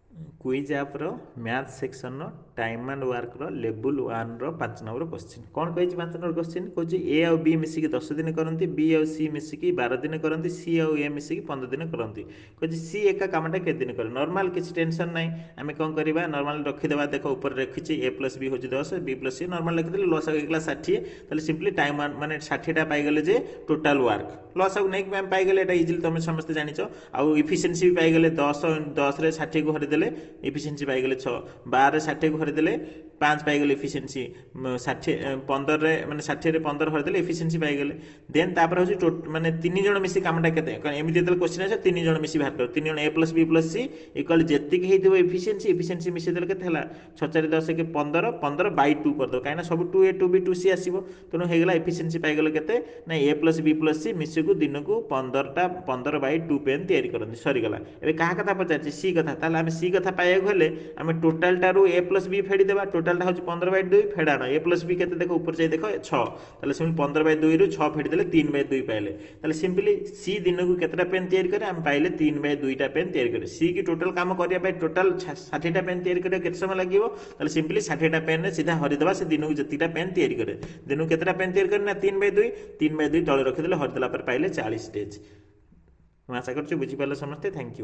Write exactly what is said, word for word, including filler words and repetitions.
Quiz आप रो math section रो टाइम एंड वर्क रो लेवल वन रो पांच नंबर क्वेश्चन कौन कही पांच नंबर क्वेश्चन कौन ए आउ बी मिसिकी दस दिन करती बी आउ सी मिसिकी बार दिन करती सी आउ ए मिसिकी पंद्रह दिन करती कौन सी एका कामटा के दिन कर नॉर्मल किसी टेंशन ना आम कौन करवा नॉर्मल रखीदे देख ऊपर रखी ए प्लस बी हूँ दस बी प्लस सी नॉर्मल रखीदे लस आगे षाठी ताले सिंपली टाइम माने षाठीटा पाइगले जे टोटाल वर्क लस आगे नहीं आम पाइगले एटा इजिली तुम समस्त जानिच आउ इफिशिएंसी भी पाइगले दस दस रे षाठी को हरिदेले इफिशिएंसी पाइगले छः बार षाठी को हरिदेले पाँच पाइगले इफिशिएंसी षाठी पंदर माने षाठी पंदर हरिदेले इफिशिएंसी पाइगले देन तापर हूँ माने तीन जन मिसी कामटा के एमती जो क्वेश्चन आसे तीन जन मिसी बाहर कर तीन जन A plus B plus C equal जी हो इफिशिएंसी इफिशिएंसी मिसेदेले के छः चार दस के पंदर पंदर बै टू करदे कहीं सब two A two B two C आसो तेणु होगा इफिशिएंसी पाइगले के ना A plus B plus C मिसी को दिन को पंदरटा पंदर बै टू पेन तैयारी करते सरीगला ए क्या कथा पचार सी कथा ताल आम सी कथा पाइबा हेले आम टोटाल टारू ए प्लस बी फेड़देवा टोटाल हूँ पंद्रह बै दुई फेड़ाण ए प्लस बी के देख ऊपर जाए देख छः सेम पंद्रह बै दुई रु छः फेड़देले तीन बै दुई पाइले ताले सिंपली सी दिन को केतटा पेन तैयारी करे आम पाइले तीन बै दुईटा पेन तैयारी करे सी की टोटाल काम करने टोटाल षाठीटा पेन तैयारी करें केते समय लगे सिंपली षाठीटा पेन सीधा हरिदेवा से दिन को जीटा पेन तैयारी करे दिन को केतटा पेन तैयारी करे ना तीन बै दुई तीन बै दुई तले रखीदे हरिदेला पाइले चालीस स्टेज आशा कर बुझीपारे समस्ते थैंक यू।